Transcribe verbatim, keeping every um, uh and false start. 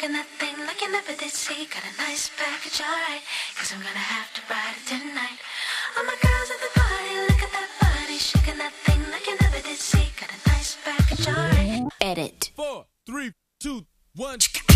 shaking that thing like you never did see. Got a nice package, alright, cause I'm gonna have to ride it tonight. All my girls at the party, look at that body, shaking that thing like you never did see. Got a nice package, alright. Edit. Four, three, two, one.